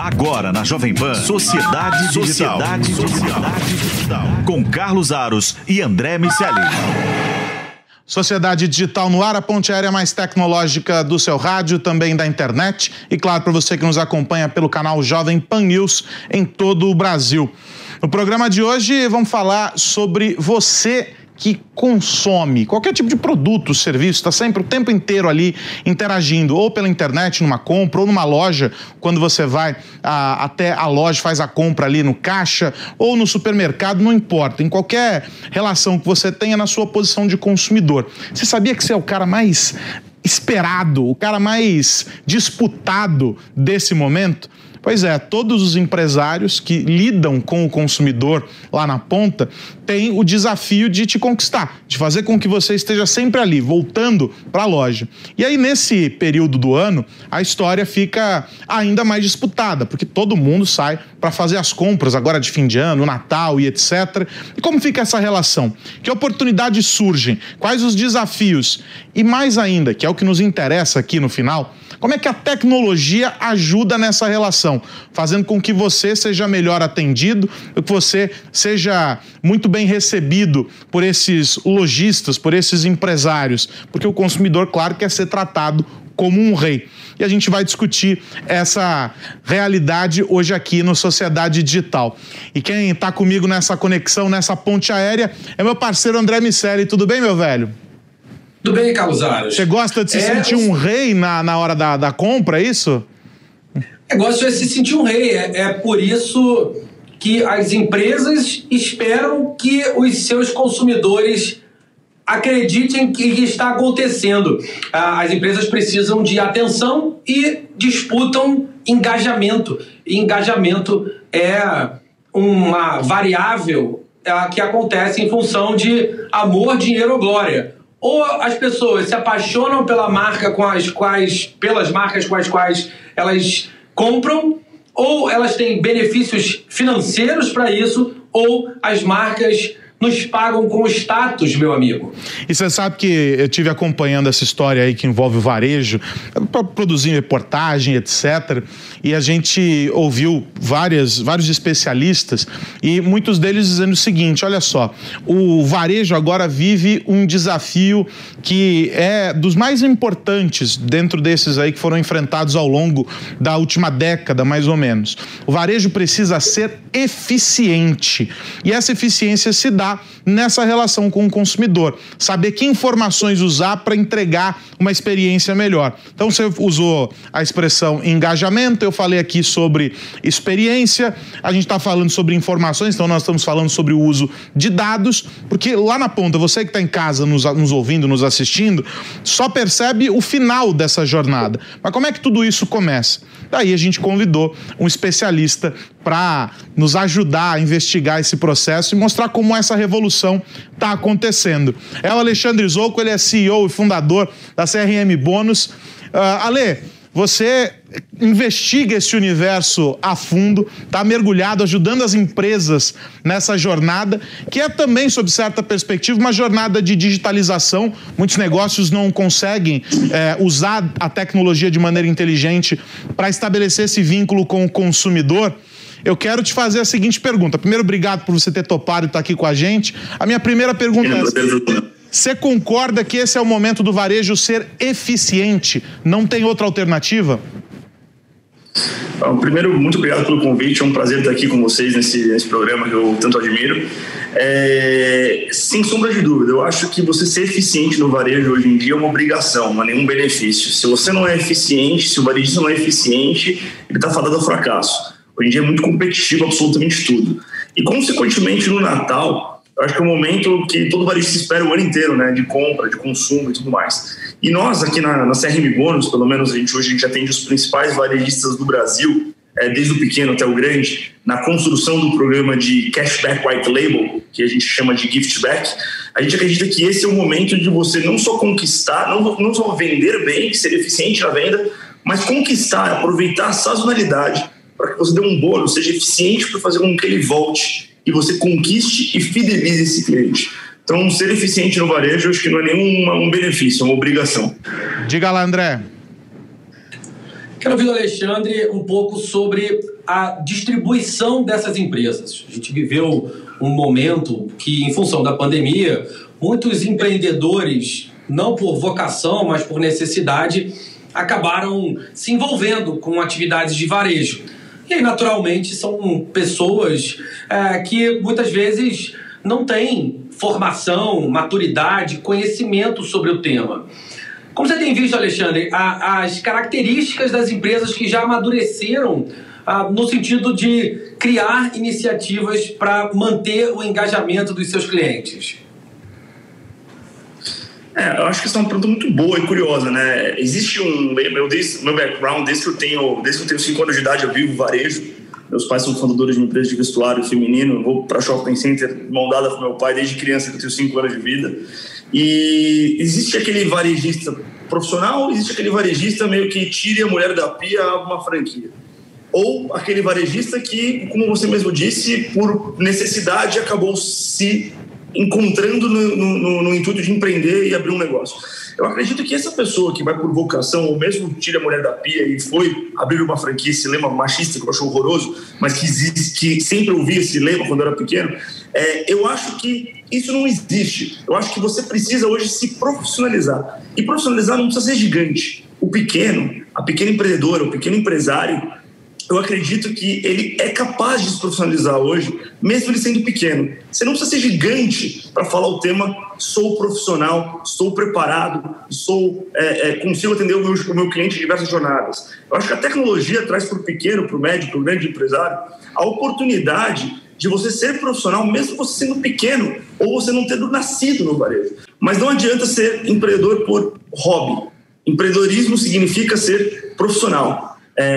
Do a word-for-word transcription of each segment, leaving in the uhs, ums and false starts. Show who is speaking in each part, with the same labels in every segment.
Speaker 1: Agora na Jovem Pan, Sociedade Digital. Sociedade Digital. Digital. Com Carlos Aros e André Miceli.
Speaker 2: Sociedade Digital no ar, a ponte aérea mais tecnológica do seu rádio, também da internet. E claro, para você que nos acompanha pelo canal Jovem Pan News em todo o Brasil. No programa de hoje vamos falar sobre você que consome qualquer tipo de produto, serviço, está sempre o tempo inteiro ali interagindo, ou pela internet, numa compra, ou numa loja, quando você vai a, até a loja, faz a compra ali no caixa, ou no supermercado, não importa, em qualquer relação que você tenha na sua posição de consumidor. Você sabia que você é o cara mais esperado, o cara mais disputado desse momento? Pois é, todos os empresários que lidam com o consumidor lá na ponta têm o desafio de te conquistar, de fazer com que você esteja sempre ali, voltando para a loja. E aí, nesse período do ano, a história fica ainda mais disputada, porque todo mundo sai para fazer as compras agora de fim de ano, Natal e etcétera. E como fica essa relação? Que oportunidades surgem? Quais os desafios? E mais ainda, que é o que nos interessa aqui no final, como é que a tecnologia ajuda nessa relação, fazendo com que você seja melhor atendido, que você seja muito bem recebido por esses lojistas, por esses empresários, porque o consumidor, claro, quer ser tratado como um rei. E a gente vai discutir essa realidade hoje aqui no Sociedade Digital. E quem está comigo nessa conexão, nessa ponte aérea, é meu parceiro André Miceli. Tudo bem, meu velho?
Speaker 3: Tudo bem, Carlos Aros.
Speaker 2: Você gosta de se
Speaker 3: é,
Speaker 2: sentir um rei na, na hora da, da compra, é isso?
Speaker 3: Eu gosto de se sentir um rei. É, é por isso que as empresas esperam que os seus consumidores acreditem que está acontecendo. As empresas precisam de atenção e disputam engajamento. E engajamento é uma variável que acontece em função de amor, dinheiro ou glória. Ou as pessoas se apaixonam pela marca com as quais, pelas marcas com as quais elas compram, ou elas têm benefícios financeiros para isso, ou as marcas nos pagam com status, meu amigo.
Speaker 2: E você sabe que eu estive acompanhando essa história aí que envolve o varejo, produzindo reportagem, etcétera. E a gente ouviu várias, vários especialistas e muitos deles dizendo o seguinte, olha só, o varejo agora vive um desafio que é dos mais importantes dentro desses aí que foram enfrentados ao longo da última década, mais ou menos. O varejo precisa ser eficiente e essa eficiência se dá nessa relação com o consumidor, saber que informações usar para entregar uma experiência melhor. Então você usou a expressão engajamento, eu falei aqui sobre experiência, a gente está falando sobre informações, então nós estamos falando sobre o uso de dados, porque lá na ponta, você que está em casa nos, nos ouvindo, nos assistindo, só percebe o final dessa jornada. Mas como é que tudo isso começa? Daí a gente convidou um especialista para nos ajudar a investigar esse processo e mostrar como essa revolução está acontecendo. É o Alexandre Zocco, ele é C E O e fundador da C R M Bônus. Uh, Ale, você investiga esse universo a fundo, está mergulhado, ajudando as empresas nessa jornada, que é também, sob certa perspectiva, uma jornada de digitalização. Muitos negócios não conseguem é, usar a tecnologia de maneira inteligente para estabelecer esse vínculo com o consumidor. Eu quero te fazer a seguinte pergunta. Primeiro, obrigado por você ter topado e estar aqui com a gente. A minha primeira pergunta é: você concorda que esse é o momento do varejo ser eficiente? Não tem outra alternativa?
Speaker 4: Bom, primeiro, muito obrigado pelo convite. É um prazer estar aqui com vocês nesse, nesse programa que eu tanto admiro. É, sem sombra de dúvida, eu acho que você ser eficiente no varejo hoje em dia é uma obrigação, não é nenhum benefício. Se você não é eficiente, se o varejista não é eficiente, ele está fadado ao fracasso. Hoje em dia é muito competitivo absolutamente tudo. E, consequentemente, no Natal, eu acho que é um momento que todo varejista espera o ano inteiro, né? De compra, de consumo e tudo mais. E nós, aqui na, na C R M Bônus, pelo menos a gente, hoje a gente atende os principais varejistas do Brasil, é, desde o pequeno até o grande, na construção do programa de Cashback White Label, que a gente chama de Gift Back. A gente acredita que esse é o momento de você não só conquistar, não, não só vender bem, ser eficiente na venda, mas conquistar, aproveitar a sazonalidade para que você dê um bônus, seja eficiente para fazer com que ele volte e você conquiste e fidelize esse cliente. Então, ser eficiente no varejo, eu acho que não é nenhum um benefício, é uma obrigação.
Speaker 2: Diga lá, André.
Speaker 3: Quero ouvir do Alexandre um pouco sobre a distribuição dessas empresas. A gente viveu um momento que, em função da pandemia, muitos empreendedores, não por vocação, mas por necessidade, acabaram se envolvendo com atividades de varejo. E aí, naturalmente, são pessoas é, que muitas vezes não têm formação, maturidade, conhecimento sobre o tema. Como você tem visto, Alexandre, a, as características das empresas que já amadureceram a, no sentido de criar iniciativas para manter o engajamento dos seus clientes?
Speaker 4: É, eu acho que essa é uma pergunta muito boa e curiosa, né? Existe um... Meu, desde, meu background, desde que eu tenho desde que eu tenho cinco anos de idade, eu vivo varejo. Meus pais são fundadores de uma empresa de vestuário feminino. Eu vou para shopping center, mão dada com meu pai desde criança, que eu tenho cinco anos de vida. E existe aquele varejista profissional, existe aquele varejista meio que tire a mulher da pia a uma franquia. Ou aquele varejista que, como você mesmo disse, por necessidade acabou se encontrando no, no, no intuito de empreender e abrir um negócio. Eu acredito que essa pessoa que vai por vocação, ou mesmo tira a mulher da pia e foi abrir uma franquia, esse lema machista que eu acho horroroso, mas que, existe, que sempre ouvi esse lema quando eu era pequeno, é, eu acho que isso não existe. Eu acho que você precisa hoje se profissionalizar. E profissionalizar não precisa ser gigante. O pequeno, a pequena empreendedora, o pequeno empresário, eu acredito que ele é capaz de se profissionalizar hoje, mesmo ele sendo pequeno. Você não precisa ser gigante para falar o tema sou profissional, estou preparado, sou, é, é, consigo atender o meu, o meu cliente em diversas jornadas. Eu acho que a tecnologia traz para o pequeno, para o médio, para o grande empresário, a oportunidade de você ser profissional, mesmo você sendo pequeno ou você não tendo nascido no varejo. Mas não adianta ser empreendedor por hobby. Empreendedorismo significa ser profissional.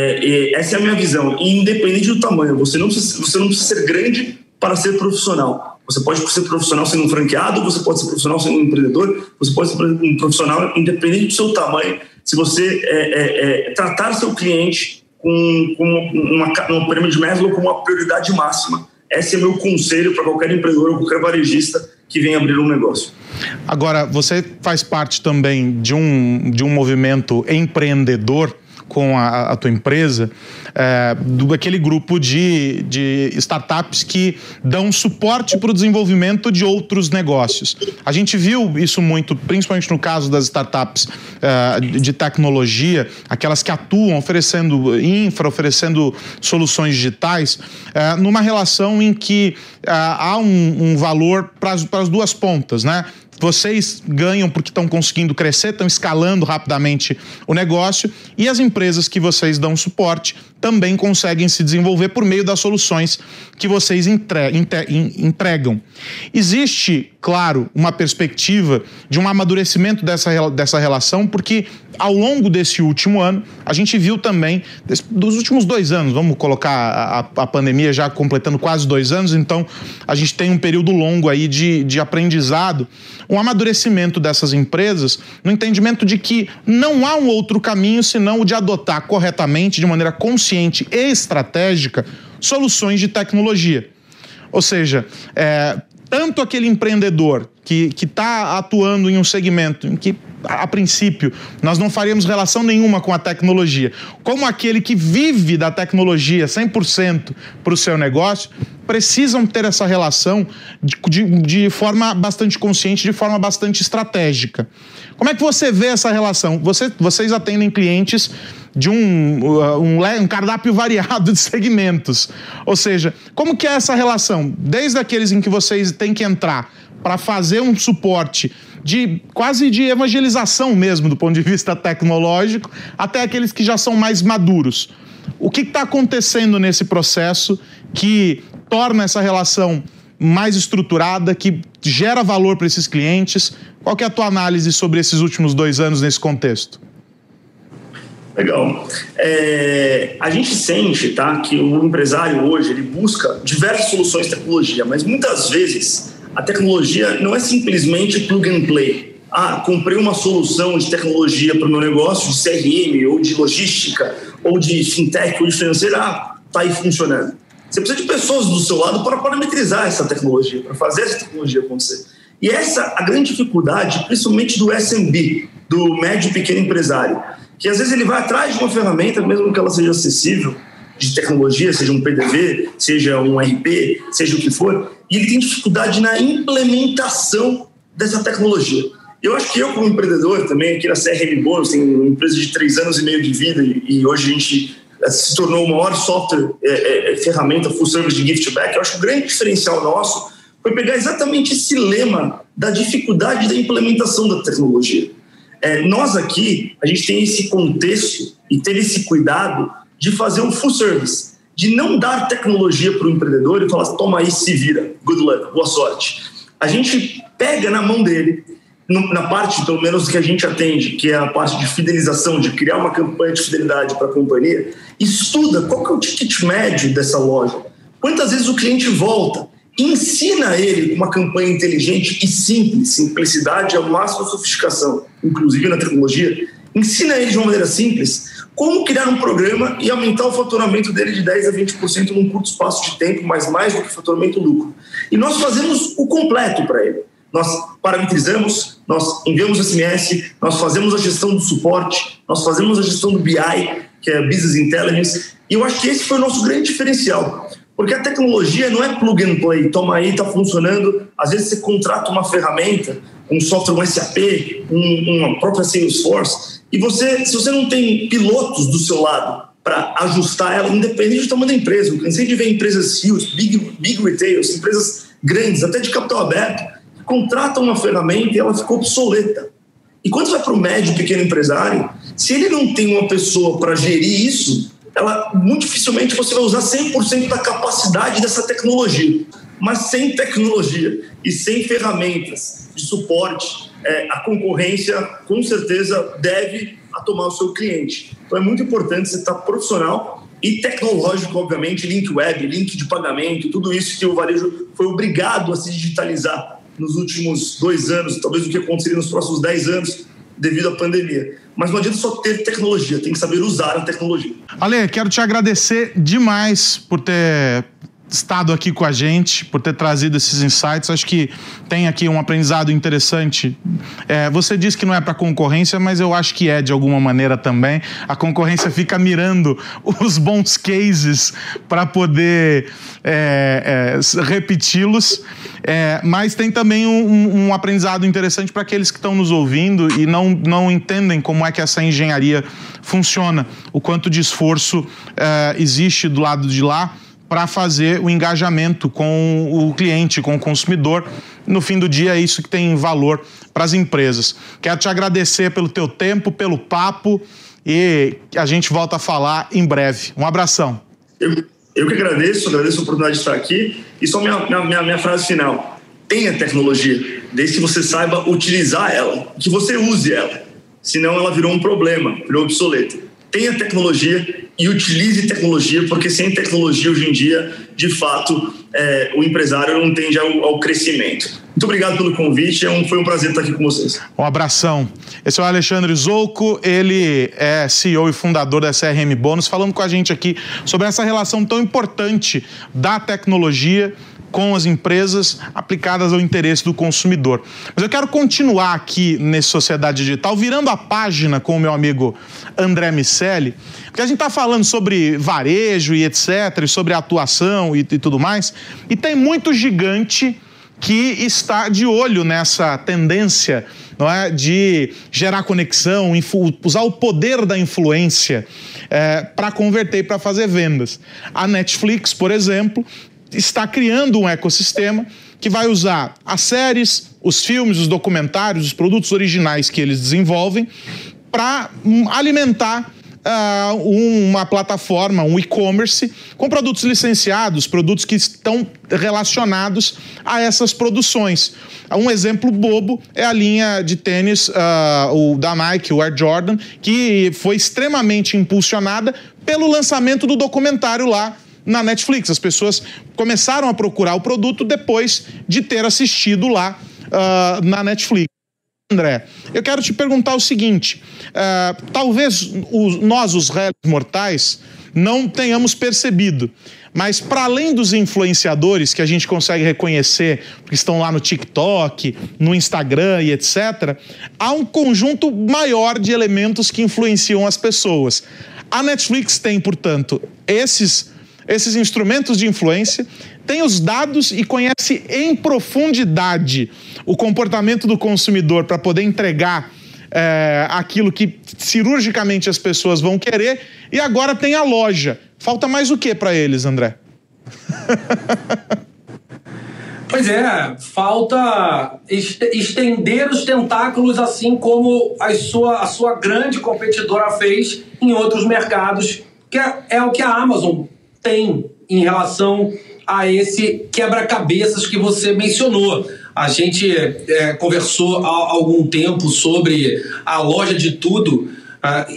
Speaker 4: É, essa é a minha visão. E independente do tamanho, você não, precisa, você não precisa ser grande para ser profissional. Você pode ser profissional sendo um franqueado, você pode ser profissional sendo um empreendedor, você pode ser um profissional independente do seu tamanho. Se você é, é, é, tratar seu cliente com, com uma, uma pirâmide de Maslow como uma prioridade máxima, esse é meu conselho para qualquer empreendedor ou qualquer varejista que venha abrir um negócio.
Speaker 2: Agora, você faz parte também de um, de um movimento empreendedor com a, a tua empresa, é, do aquele grupo de, de startups que dão suporte para o desenvolvimento de outros negócios. A gente viu isso muito, principalmente no caso das startups é, de tecnologia, aquelas que atuam oferecendo infra, oferecendo soluções digitais, é, numa relação em que é, há um, um valor para as duas pontas, né? Vocês ganham porque estão conseguindo crescer, estão escalando rapidamente o negócio, e as empresas que vocês dão suporte também conseguem se desenvolver por meio das soluções que vocês entre, entre, entregam. Existe, claro, uma perspectiva de um amadurecimento dessa, dessa relação, porque ao longo desse último ano, a gente viu também, dos últimos dois anos, vamos colocar a, a pandemia já completando quase dois anos, então a gente tem um período longo aí de, de aprendizado, um amadurecimento dessas empresas no entendimento de que não há um outro caminho senão o de adotar corretamente, de maneira consciente e estratégica, soluções de tecnologia. Ou seja, é, tanto aquele empreendedor que está atuando em um segmento em que, a, a princípio, nós não faríamos relação nenhuma com a tecnologia, como aquele que vive da tecnologia cem por cento para o seu negócio, precisam ter essa relação de, de, de forma bastante consciente, de forma bastante estratégica. Como é que você vê essa relação? Você, vocês atendem clientes de um, um, um cardápio variado de segmentos. Ou seja, como que é essa relação? Desde aqueles em que vocês têm que entrar para fazer um suporte de quase de evangelização mesmo, do ponto de vista tecnológico, até aqueles que já são mais maduros. O que está acontecendo nesse processo que torna essa relação mais estruturada, que gera valor para esses clientes? Qual que é a tua análise sobre esses últimos dois anos nesse contexto?
Speaker 4: Legal. É, a gente sente, tá, que o empresário hoje ele busca diversas soluções de tecnologia, mas muitas vezes a tecnologia não é simplesmente plug and play. Ah, comprei uma solução de tecnologia para o meu negócio, de C R M, ou de logística, ou de fintech, ou de financeira, ah, tá aí funcionando. Você precisa de pessoas do seu lado para parametrizar essa tecnologia, para fazer essa tecnologia acontecer. E essa é a grande dificuldade, principalmente do S M B, do médio e pequeno empresário. que às vezes ele vai atrás de uma ferramenta, mesmo que ela seja acessível, de tecnologia, seja um P D V, seja um R P, seja o que for, e ele tem dificuldade na implementação dessa tecnologia. Eu acho que eu, como empreendedor também, aqui na C R M Bônus, tem uma empresa de três anos e meio de vida e, e hoje a gente se tornou o maior software, é, é, ferramenta full service de gift back. Eu acho que o grande diferencial nosso foi pegar exatamente esse lema da dificuldade da implementação da tecnologia. É, nós aqui, a gente tem esse contexto e teve esse cuidado de fazer um full service, de não dar tecnologia para o empreendedor e falar, toma aí, se vira, good luck, boa sorte. A gente pega na mão dele, na parte, pelo menos, que a gente atende, que é a parte de fidelização, de criar uma campanha de fidelidade para a companhia, estuda qual que é o ticket médio dessa loja, quantas vezes o cliente volta, ensina ele uma campanha inteligente e simples, simplicidade é o máximo de sofisticação, inclusive na tecnologia, ensina ele de uma maneira simples como criar um programa e aumentar o faturamento dele de dez a vinte por cento num curto espaço de tempo, mas mais do que faturamento lucro. E nós fazemos o completo para ele. Nós parametrizamos, nós enviamos S M S, nós fazemos a gestão do suporte, nós fazemos a gestão do B I, que é Business Intelligence, e eu acho que esse foi o nosso grande diferencial. Porque a tecnologia não é plug and play, toma aí, está funcionando. Às vezes você contrata uma ferramenta, um software, um S A P, um, uma própria Salesforce, e você, se você não tem pilotos do seu lado para ajustar ela, independente do tamanho da empresa, eu cansei de ver empresas huge, big, big retailers, empresas grandes, até de capital aberto, que contratam uma ferramenta e ela ficou obsoleta. E quando você vai para o médio, pequeno empresário, se ele não tem uma pessoa para gerir isso, ela, muito dificilmente você vai usar cem por cento da capacidade dessa tecnologia. Mas sem tecnologia e sem ferramentas de suporte, é, a concorrência com certeza deve tomar o seu cliente. Então é muito importante você estar profissional e tecnológico, obviamente, link web, link de pagamento, tudo isso que o varejo foi obrigado a se digitalizar nos últimos dois anos, talvez o que aconteceria nos próximos dez anos, devido à pandemia. Mas não adianta só ter tecnologia, tem que saber usar a tecnologia.
Speaker 2: Ale, quero te agradecer demais por ter estado aqui com a gente, por ter trazido esses insights. Acho que tem aqui um aprendizado interessante. É, você disse que não é para concorrência, mas eu acho que é de alguma maneira também. A concorrência fica mirando os bons cases para poder é, é, repeti-los. É, mas tem também um, um aprendizado interessante para aqueles que estão nos ouvindo e não, não entendem como é que essa engenharia funciona, o quanto de esforço é, existe do lado de lá para fazer o engajamento com o cliente, com o consumidor. No fim do dia é isso que tem valor para as empresas. Quero te agradecer pelo teu tempo, pelo papo, e a gente volta a falar em breve. Um abração.
Speaker 4: Eu, eu que agradeço, agradeço a oportunidade de estar aqui. E só minha, minha, minha frase final. Tenha tecnologia, desde que você saiba utilizar ela, que você use ela. Senão ela virou um problema, virou obsoleta. Tenha tecnologia e utilize tecnologia, porque sem tecnologia hoje em dia, de fato, é, o empresário não tende ao, ao crescimento. Muito obrigado pelo convite, é um, foi um prazer estar aqui com vocês.
Speaker 2: Um abração. Esse é o Alexandre Zolko, ele é C E O e fundador da C R M Bônus, falando com a gente aqui sobre essa relação tão importante da tecnologia com as empresas aplicadas ao interesse do consumidor. Mas eu quero continuar aqui nesse Sociedade Digital, virando a página com o meu amigo André Miceli, porque a gente está falando sobre varejo e etcétera, e sobre atuação e, e tudo mais, e tem muito gigante que está de olho nessa tendência, não é, de gerar conexão, usar o poder da influência é, para converter e para fazer vendas. A Netflix, por exemplo, está criando um ecossistema que vai usar as séries, os filmes, os documentários, os produtos originais que eles desenvolvem para alimentar uh, uma plataforma, um e-commerce com produtos licenciados, produtos que estão relacionados a essas produções. Um exemplo bobo é a linha de tênis uh, o, da Nike, o Air Jordan, que foi extremamente impulsionada pelo lançamento do documentário lá na Netflix. As pessoas começaram a procurar o produto depois de ter assistido lá uh, na Netflix. André, eu quero te perguntar o seguinte, uh, talvez os, nós, os réis mortais, não tenhamos percebido, mas para além dos influenciadores que a gente consegue reconhecer, que estão lá no TikTok, no Instagram e etcétera, há um conjunto maior de elementos que influenciam as pessoas. A Netflix tem, portanto, esses, esses instrumentos de influência, tem os dados e conhece em profundidade o comportamento do consumidor para poder entregar é, aquilo que cirurgicamente as pessoas vão querer, e agora tem a loja. Falta mais o que para eles, André?
Speaker 3: Pois é, falta estender os tentáculos, assim como a sua, a sua grande competidora fez em outros mercados, que é, é o que a Amazon tem em relação a esse quebra-cabeças que você mencionou. A gente é, conversou há algum tempo sobre a loja de tudo uh,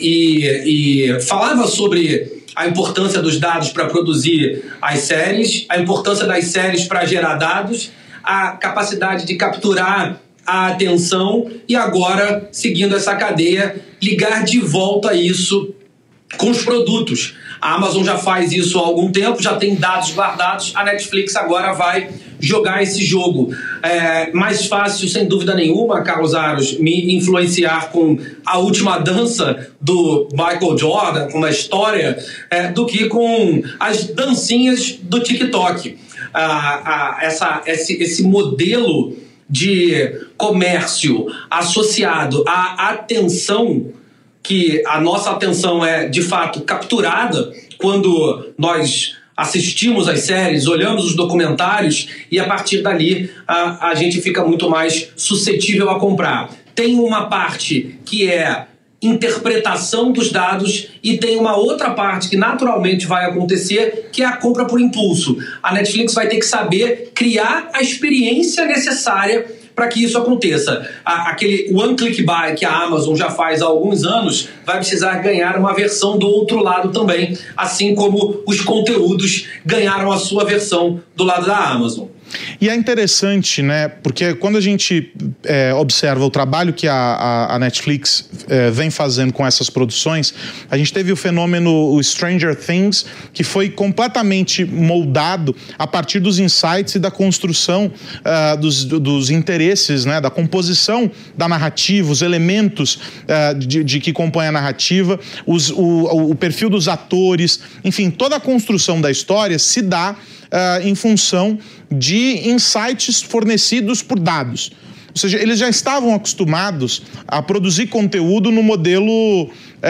Speaker 3: e, e falava sobre a importância dos dados para produzir as séries, a importância das séries para gerar dados, a capacidade de capturar a atenção e agora, seguindo essa cadeia, ligar de volta isso com os produtos. A Amazon já faz isso há algum tempo, já tem dados guardados, a Netflix agora vai jogar esse jogo. É mais fácil, sem dúvida nenhuma, Carlos Aros, me influenciar com a última dança do Michael Jordan, com uma história, é, do que com as dancinhas do TikTok. Ah, ah, essa, esse, esse modelo de comércio associado à atenção, que a nossa atenção é, de fato, capturada quando nós assistimos às séries, olhamos os documentários e, a partir dali, a, a gente fica muito mais suscetível a comprar. Tem uma parte que é interpretação dos dados e tem uma outra parte que naturalmente vai acontecer, que é a compra por impulso. A Netflix vai ter que saber criar a experiência necessária para que isso aconteça. Aquele one click buy que a Amazon já faz há alguns anos vai precisar ganhar uma versão do outro lado também, assim como os conteúdos ganharam a sua versão do lado da Amazon.
Speaker 2: E é interessante, né, porque quando a gente é, observa o trabalho que a, a, a Netflix é, vem fazendo com essas produções, a gente teve o fenômeno o Stranger Things, que foi completamente moldado a partir dos insights e da construção uh, dos, dos interesses, né, da composição da narrativa, os elementos uh, de, de que compõem a narrativa, os, o, o perfil dos atores, enfim, toda a construção da história se dá Uh, em função de insights fornecidos por dados. Ou seja, eles já estavam acostumados a produzir conteúdo no modelo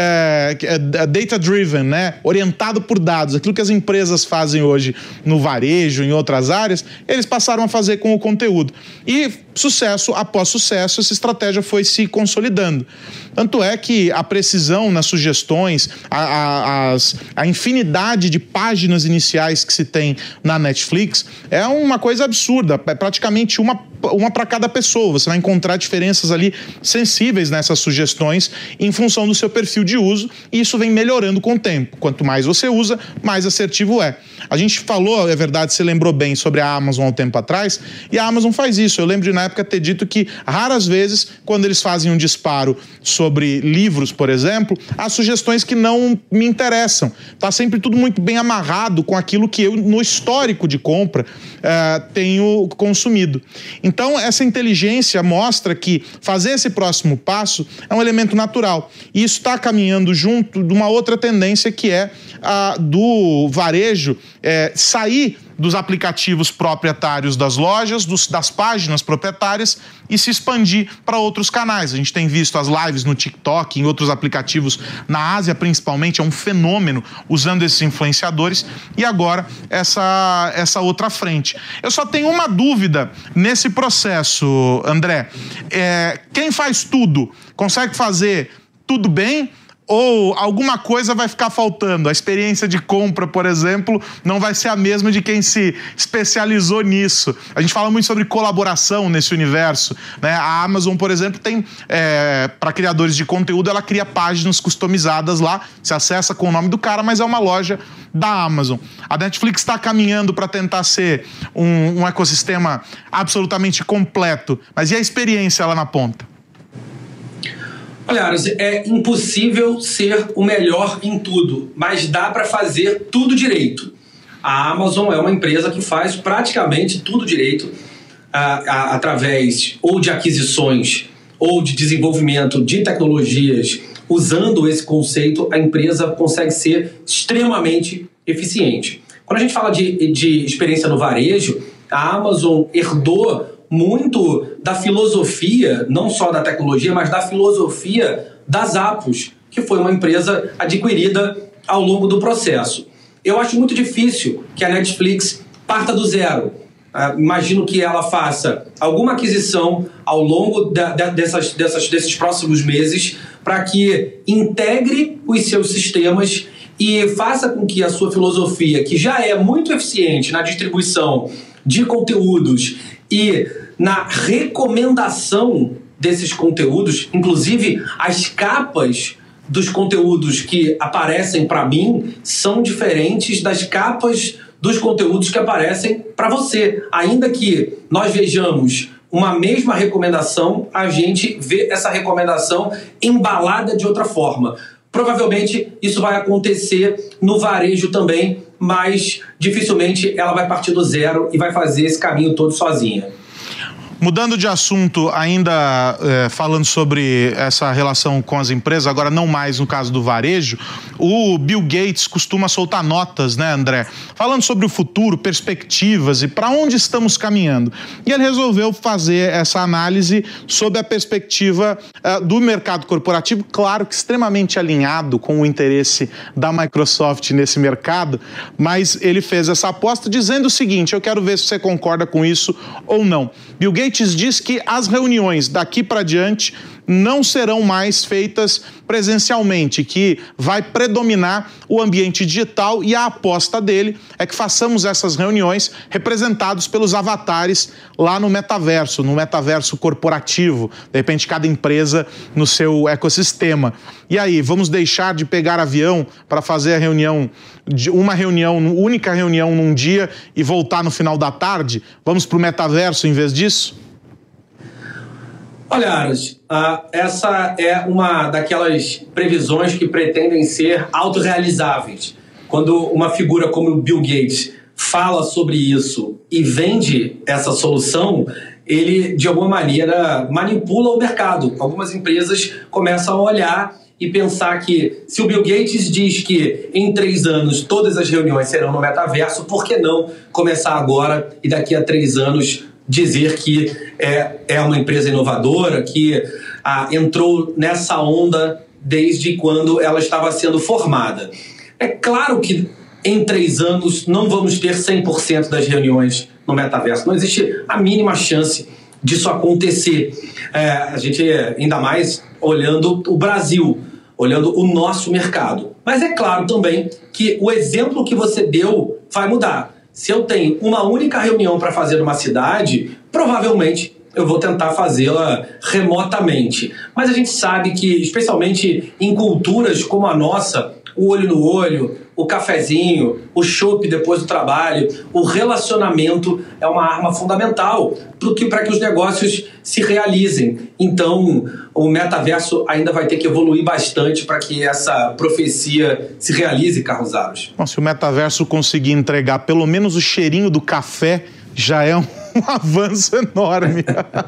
Speaker 2: é, data-driven, né? Orientado por dados. Aquilo que as empresas fazem hoje no varejo, em outras áreas, eles passaram a fazer com o conteúdo. E sucesso após sucesso, essa estratégia foi se consolidando. Tanto é que a precisão nas sugestões, a, a, as, a infinidade de páginas iniciais que se tem na Netflix é uma coisa absurda, é praticamente uma, uma para cada pessoa. Você vai encontrar diferenças ali sensíveis nessas sugestões em função do seu perfil de uso, e isso vem melhorando com o tempo. Quanto mais você usa, mais assertivo é. A gente falou, é verdade, você lembrou bem sobre a Amazon há um tempo atrás, e a Amazon faz isso. Eu lembro de na época ter dito que raras vezes, quando eles fazem um disparo sobre livros, por exemplo, há sugestões que não me interessam. Tá sempre tudo muito bem amarrado com aquilo que eu, no histórico de compra, uh, tenho consumido. Então, essa inteligência mostra que fazer esse próximo passo é um elemento natural. E isso está caminhando junto de uma outra tendência, que é a do varejo é, sair dos aplicativos proprietários das lojas, dos, das páginas proprietárias, e se expandir para outros canais. A gente tem visto as lives no TikTok, em outros aplicativos na Ásia principalmente, é um fenômeno usando esses influenciadores, e agora essa, essa outra frente. Eu só tenho uma dúvida nesse processo, André. É, quem faz tudo consegue fazer tudo bem? Ou alguma coisa vai ficar faltando? A experiência de compra, por exemplo, não vai ser a mesma de quem se especializou nisso. A gente fala muito sobre colaboração nesse universo, né? A Amazon, por exemplo, tem, é, para criadores de conteúdo, ela cria páginas customizadas lá, se acessa com o nome do cara, mas é uma loja da Amazon. A Netflix está caminhando para tentar ser um, um ecossistema absolutamente completo, mas e a experiência lá na ponta?
Speaker 3: Olha, Aras, é impossível ser o melhor em tudo, mas dá para fazer tudo direito. A Amazon é uma empresa que faz praticamente tudo direito, a, a, através ou de aquisições ou de desenvolvimento de tecnologias. Usando esse conceito, a empresa consegue ser extremamente eficiente. Quando a gente fala de, de experiência no varejo, a Amazon herdou muito da filosofia, não só da tecnologia, mas da filosofia da Zappos, que foi uma empresa adquirida ao longo do processo. Eu acho muito difícil que a Netflix parta do zero. Uh, imagino que ela faça alguma aquisição ao longo da, da, dessas, dessas, desses próximos meses para que integre os seus sistemas e faça com que a sua filosofia, que já é muito eficiente na distribuição de conteúdos e na recomendação desses conteúdos, inclusive as capas dos conteúdos que aparecem para mim são diferentes das capas dos conteúdos que aparecem para você. Ainda que nós vejamos uma mesma recomendação, a gente vê essa recomendação embalada de outra forma. Provavelmente isso vai acontecer no varejo também, mas dificilmente ela vai partir do zero e vai fazer esse caminho todo sozinha.
Speaker 2: Mudando de assunto, ainda é, falando sobre essa relação com as empresas, agora não mais no caso do varejo, o Bill Gates costuma soltar notas, né, André? Falando sobre o futuro, perspectivas e para onde estamos caminhando. E ele resolveu fazer essa análise sob a perspectiva é, do mercado corporativo, claro que extremamente alinhado com o interesse da Microsoft nesse mercado, mas ele fez essa aposta dizendo o seguinte, eu quero ver se você concorda com isso ou não. Bill Gates diz que as reuniões daqui para diante não serão mais feitas presencialmente, que vai predominar o ambiente digital e a aposta dele é que façamos essas reuniões representados pelos avatares lá no metaverso, no metaverso corporativo, de repente cada empresa no seu ecossistema. E aí, vamos deixar de pegar avião para fazer a reunião, uma reunião, única reunião num dia e voltar no final da tarde? Vamos para o metaverso em vez disso?
Speaker 3: Olha, Aras, uh, essa é uma daquelas previsões que pretendem ser autorrealizáveis. Quando uma figura como o Bill Gates fala sobre isso e vende essa solução, ele, de alguma maneira, manipula o mercado. Algumas empresas começam a olhar e pensar que, se o Bill Gates diz que em três anos todas as reuniões serão no metaverso, por que não começar agora e daqui a três anos dizer que é, é uma empresa inovadora, que ah, entrou nessa onda desde quando ela estava sendo formada. É claro que em três anos não vamos ter cem por cento das reuniões no metaverso. Não existe a mínima chance disso acontecer. É, a gente, ainda mais olhando o Brasil, olhando o nosso mercado. Mas é claro também que o exemplo que você deu vai mudar. Se eu tenho uma única reunião para fazer numa cidade, provavelmente eu vou tentar fazê-la remotamente. Mas a gente sabe que, especialmente em culturas como a nossa, o olho no olho, o cafezinho, o chopp depois do trabalho, o relacionamento é uma arma fundamental para que os negócios se realizem. Então, o metaverso ainda vai ter que evoluir bastante para que essa profecia se realize, Carlos Aros.
Speaker 2: Bom, se o metaverso conseguir entregar pelo menos o cheirinho do café, já é um, um avanço enorme.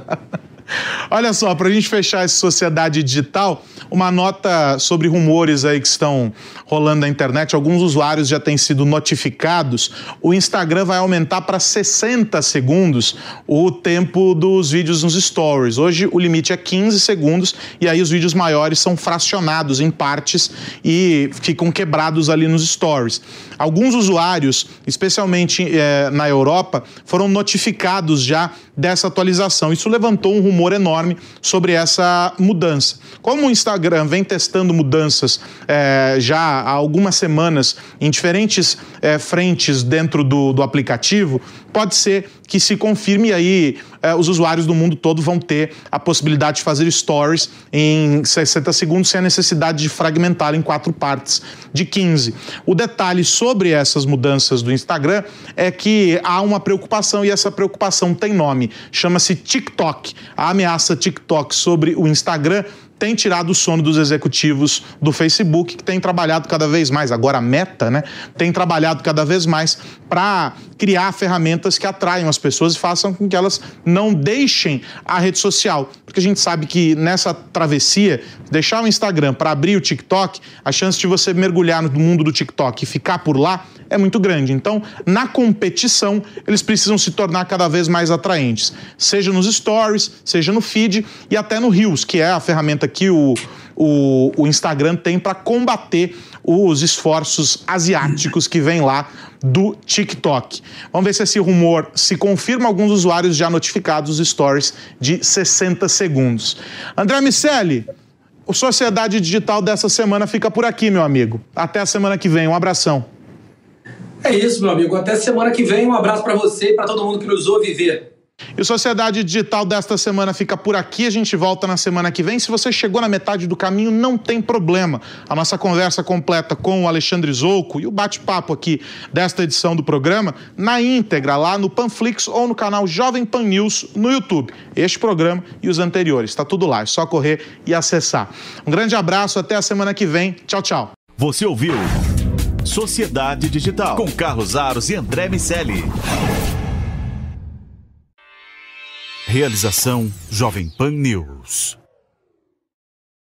Speaker 2: Olha só, para a gente fechar essa sociedade digital, uma nota sobre rumores aí que estão rolando na internet. Alguns usuários já têm sido notificados. O Instagram vai aumentar para sessenta segundos o tempo dos vídeos nos stories. Hoje o limite é quinze segundos e aí os vídeos maiores são fracionados em partes e ficam quebrados ali nos stories. Alguns usuários, especialmente eh, na Europa, foram notificados já dessa atualização. Isso levantou um rumor enorme sobre essa mudança. Como o Instagram vem testando mudanças eh, já há algumas semanas em diferentes eh, frentes dentro do, do aplicativo, pode ser que se confirme e aí eh, os usuários do mundo todo vão ter a possibilidade de fazer stories em sessenta segundos sem a necessidade de fragmentar em quatro partes de quinze. O detalhe sobre essas mudanças do Instagram é que há uma preocupação e essa preocupação tem nome. Chama-se TikTok. A ameaça TikTok sobre o Instagram tem tirado o sono dos executivos do Facebook, que tem trabalhado cada vez mais, agora a Meta, né, tem trabalhado cada vez mais para criar ferramentas que atraiam as pessoas e façam com que elas não deixem a rede social. Porque a gente sabe que nessa travessia, deixar o Instagram para abrir o TikTok, a chance de você mergulhar no mundo do TikTok e ficar por lá é muito grande. Então, na competição, eles precisam se tornar cada vez mais atraentes, seja nos stories, seja no feed e até no Reels, que é a ferramenta que o, o, o Instagram tem para combater os esforços asiáticos que vêm lá do TikTok. Vamos ver se esse rumor se confirma. Alguns usuários já notificados os stories de sessenta segundos. André Miceli, o Sociedade Digital dessa semana fica por aqui, meu amigo. Até a semana que vem. Um abração.
Speaker 3: É isso, meu amigo. Até semana que vem. Um abraço para você e para todo mundo que nos ouve e vê.
Speaker 2: E o Sociedade Digital desta semana fica por aqui. A gente volta na semana que vem. Se você chegou na metade do caminho, não tem problema. A nossa conversa completa com o Alexandre Zouco e o bate-papo aqui desta edição do programa na íntegra lá no Panflix ou no canal Jovem Pan News no YouTube. Este programa e os anteriores. Está tudo lá. É só correr e acessar. Um grande abraço. Até a semana que vem. Tchau, tchau.
Speaker 1: Você ouviu Sociedade Digital com Carlos Aros e André Miceli. Realização Jovem Pan News.